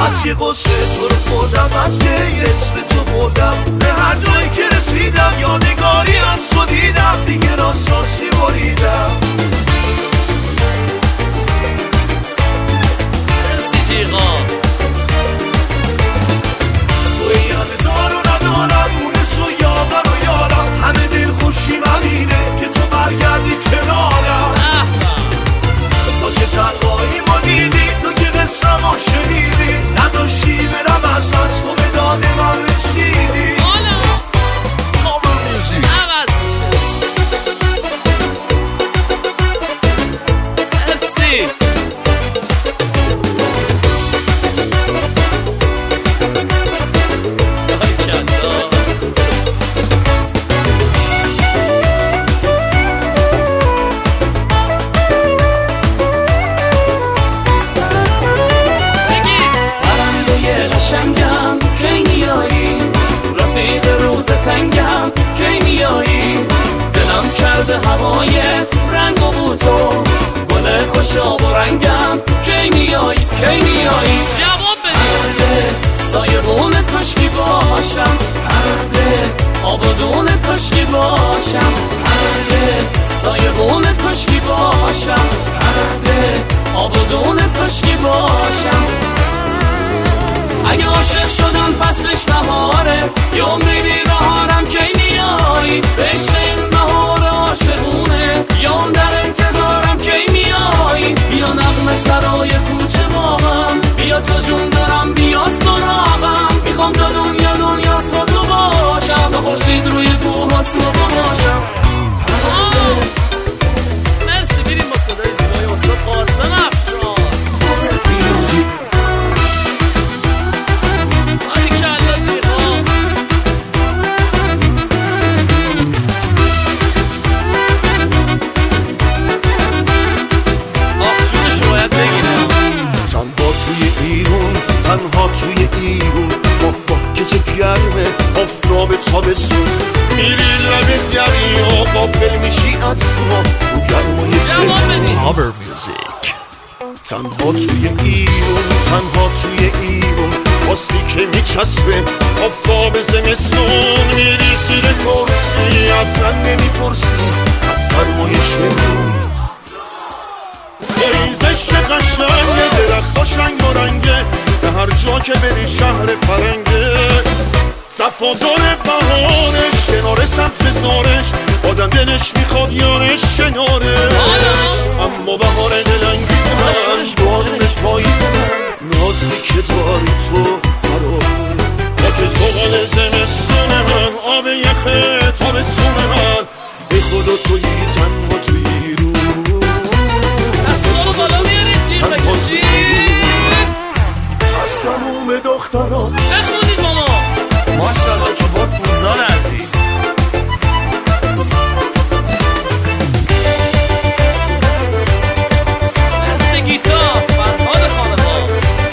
از یه قصه تو رو خوردم، از که اسم تو خوردم، به هر جایی که رسیدم یادگاری از تو دیدم، دیگه راستاسی بریدم. توی یاد دار و ندارم، مونس و یاور و یارم، همه دل خوشیم همینه که تو برگردی کنارم. تو که تنهایی ما دیدی، تو که قصه ما شنیدی، نداشتی برم از تو به داد من رسیدی. قشنگم کی میایی، رفیق روز تنگم کی میایی، دلم کرده هوای رنگ و بوتو، گل خوشاب و رنگم کی میایی، کی میایی. جواب بده سایبونت کاشکی باشم، پرده آبادونت کاشکی باشم، پرده سایبونت کاشکی باشم، پرده آبادونت کاشکی باشم. اگه عاشق شدن فصلش بهاره، یه عمری بی‌بهارم کی میایی، بهشت این بهار عاشقونه، یا اون در انتظارم کی میایی. بیا نغمه سرای کوچه باغم، بیا تا جون دارم بیا سراغم، میخوام تا دنیا با تو باشم، تا خورشید روی کوه اسم تو باشم. مرسی، میریم با صدای زیبای استاد قاسم افشار. تنها توی ایرون با کچه گرمه آفتاب تابستون، میری لب دریا غافل میشی از ما تو گرمای تهران. تنها توی ایرون، تنها توی ایرون واستی که میچسبه آفتاب زمستون، میری زیر کرسی از من نمیپرسی از سرمای شمرون. ریزش قشنگه درخت شنگ و رنگه، به هر جا که بری شهر فرنگه، صفادار بهارش کنار سبز زارش، آدم دلش میخواد یارش کنارش. اما بهار دلنگیزش بارونش پاییزه، نازی که داری تو فرامون، با که زغال زمستون من، آب یخه تابستون من، به خدا توی تنها توی رو، تنها توی از تموم دخترها بخونید ماما ماشاءالله که با پوزار عزیز. مرسی گیتار فرهاد خانمان.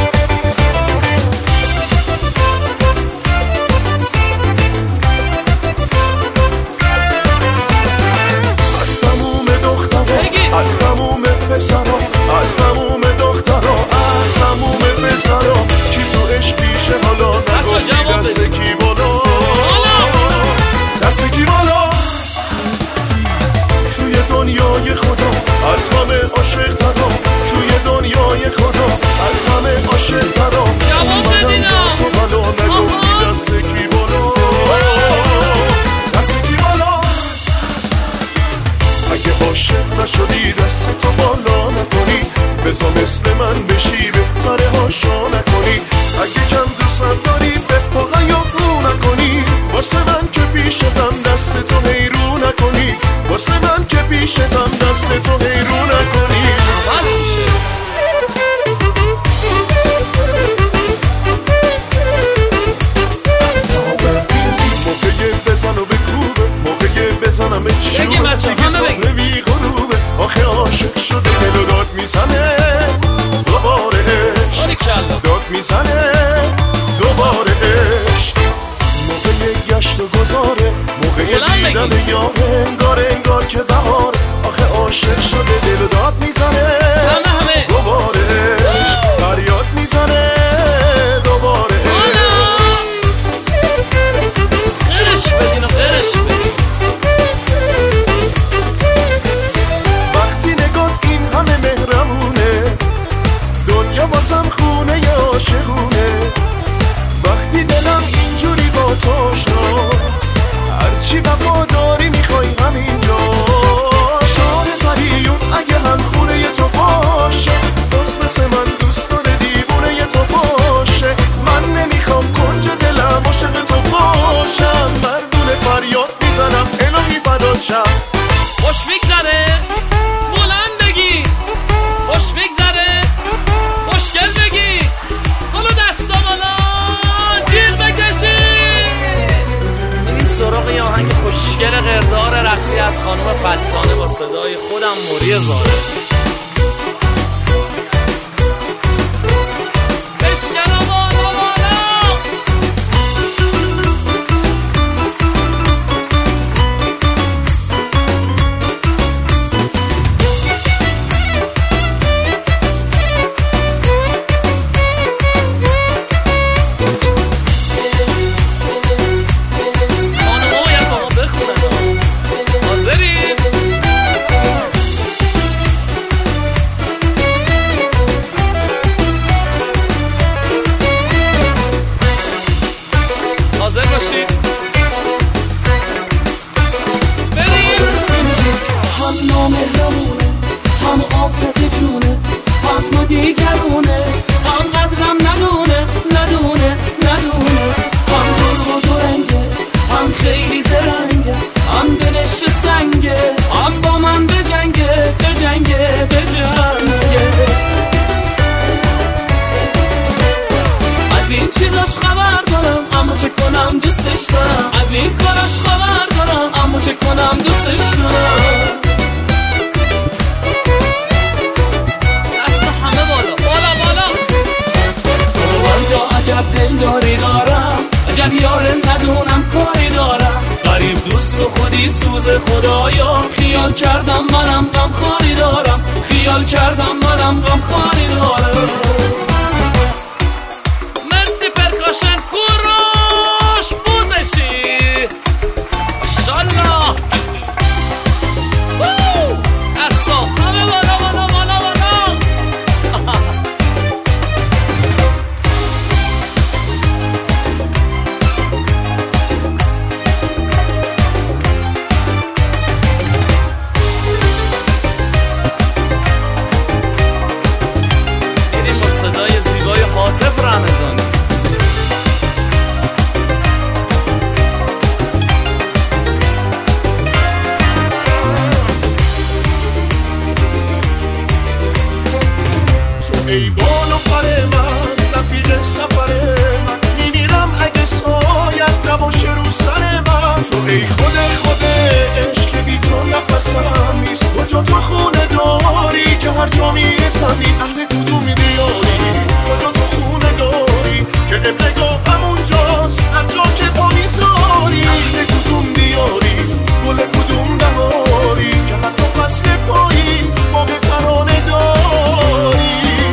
از تموم دخترها، از تموم پسرها، از تموم دخترها، از تموم پسرها، کی تو عشقیشه حالا نگفتی دست کی بالا، دست کی بالا. توی دنیای خدا از همه عاشق ترا، توی دنیای خدا از همه عاشق ترا، اومدم با تو بالا نگفتی دست کی بالا، دست کی بالا. اگه عاشق نشدی دست تو بالا نکنی، بزا مثل من بشی بهتره هاشا نکنی، اگه کم دوستم داری به پا رو نکنی، واسه من که پیشتم دست تو هیرو نکنی، واسه من که پیشتم دست تو هیرو نکنی. موقعی بزن و بکوبه، موقعی بزنم چیوبه، دیگه بی غروبه، آخه عاشق شده دل داد میزنه دوباره عشق، داد میزنه دوباره عشق. موقع گشت و گذاره، موقع دیدن یاره، انگار که بهاره، آخه عاشق شده دل داد میزنه صدای خودم موری زاره. از این کاراش خبر دارم اما چه کنم دوستش دارم. دست همه بالا بالا بالا. من تا عجب دلداری دارم، عجب یاره ندونم کاری دارم. غریب دوست و خودی سوز خدایا، خیال کردم منم غم خاری دارم، خیال کردم منم غم خاری دارم. مرسی پرکاشن کوروش بوزشی ماشالله. دستا همه بالا بالا بالا بالا. بریم با صدای زیبای حاطف رمضانی. تو ای بال و پر من، رفیق سفر من، میمیرم اگه سایت نباشه رو سر من. تو ای خود عشق بی تو نفسم نیست، کجا تو خونه داری که هر جا میرسم نیست. اهل کدوم دیاری کجا تو خونه داری که ابتدا همونجاست هر جا که پا میذاری. اهل کدوم دیاری گل کدوم بهاری که حتی فصل پاییز باغ ترانه داری.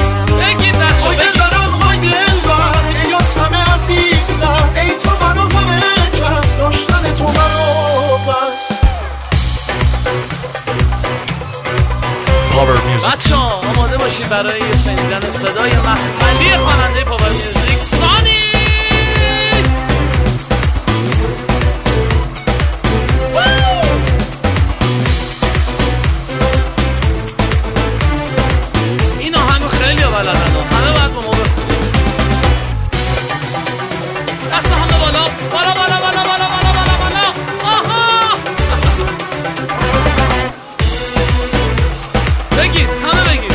ای تو برا همه کس داشتن تو برا بس. بچه ها آماده باشید برای شنیدن صدای مخملی خواننده پاور میوزیک سانی. این آهنگو خیلی ها بلدن، همه باید با ما بخونیم. دست همه بالا بالا بالا بالا بالا بالا بالا بالا. آها بگید همه بگید.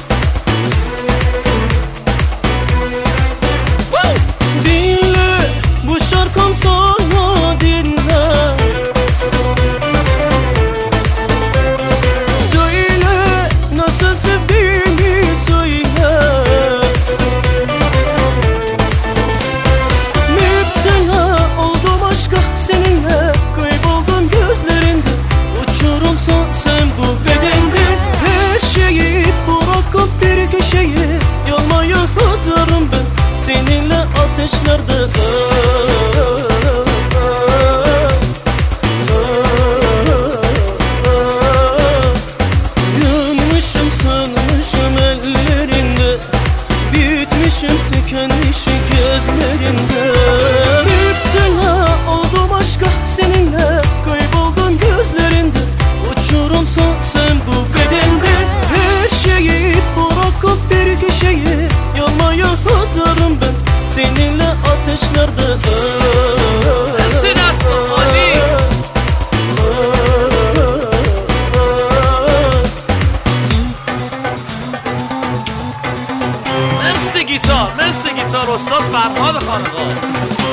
Dinle bu şarkım sana dinle. Söyle nasıl sevdiğini söyle. Müptela oldum aşka seninle, kayboldum gözlerinde. Uçurumsan sen bu bedende. Her şeyi bırakıp bir köşeye, yanmaya hazırım ben seninle ateşlerde. Yanmışım sanmışım ellerinde, bitmişim tükenmişim gözlerinde. Müptela oldum aşka seninle, kayboldum gözlerinde. Uçurumsan sen bu bedende. Her şeyi bırakıp bir köşeye, yanmaya hazırım ben seninle ateşlerde. Sinas Ali. مرسی گیتار استاد فرهاد خانقاه.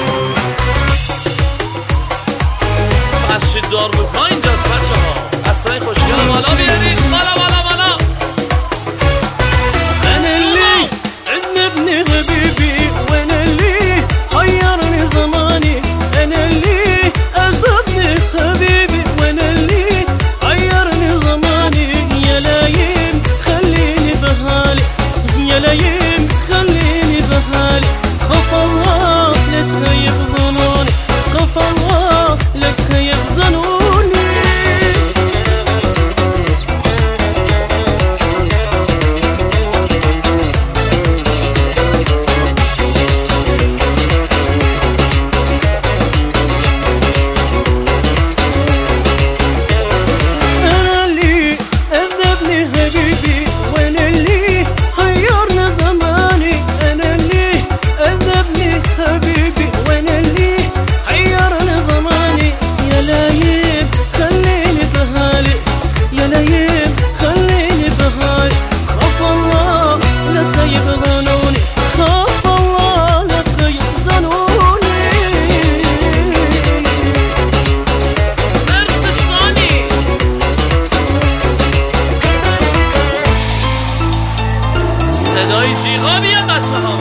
فرشید دارلوکا اینجاست بچه ها. دخترای خوشگل بالا بیارید بالا بالا بالا. أنا اللي عذبني حبيبي وأنا اللي حيرني زماني. أنا اللي عذبني حبيبي وأنا اللي حيرني زماني. يا لايم خليني بحالي يا لايم خليني بحالي. خاف الله لا تخيب ظنوني خاف الله لا تخيب ظنوني. صدای جیغا بیاد بچه ها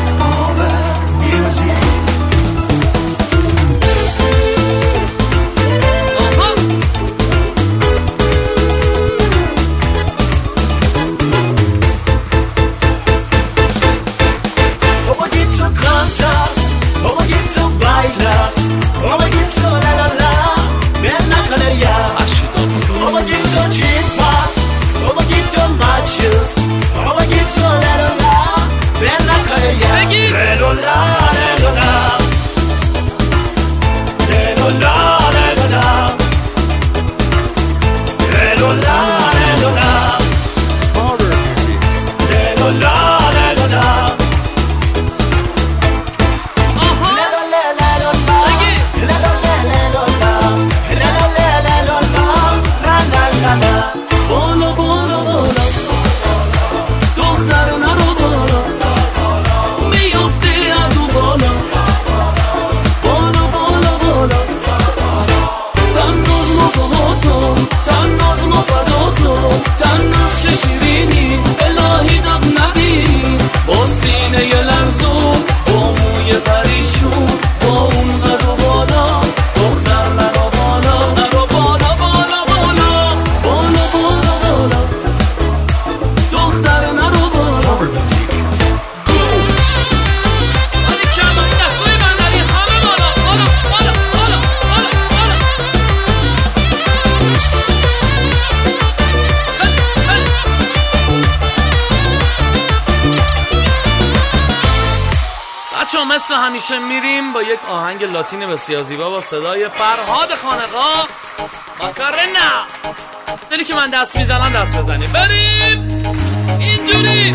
مثل همیشه میریم با یک آهنگ لاتین بسیار زیبا با صدای فرهاد خانقا. ماکارنا دلی که من دست میزنم دست بزنیم بریم اینجوری.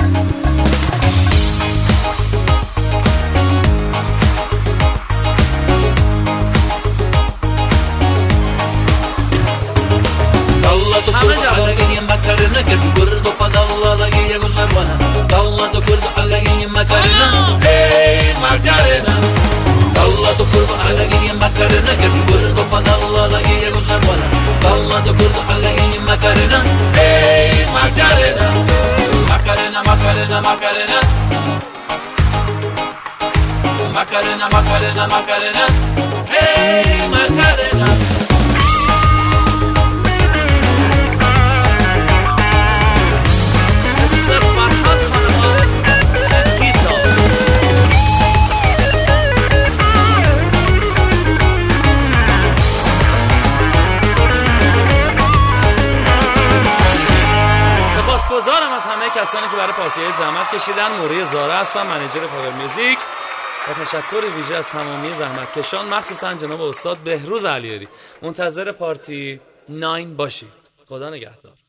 همه Hey Macarena, dalla to kurba alla gini Macarena, che ricordo fa dalla la gini cosa buona. Dalla to kurba alla gini Macarena, hey Macarena, Macarena, Macarena, Macarena, Macarena, Macarena, Macarena, hey Macarena. سپاسگزارم از همه کسانی که برای پارتی زحمت کشیدن. موری زاره هستم، منیجر پاور میوزیک. با تشکر ویژه از تمامی زحمتکشان، مخصوصا جناب استاد بهروز علیاری. منتظر پارتی 9 باشید. خدا نگهدار.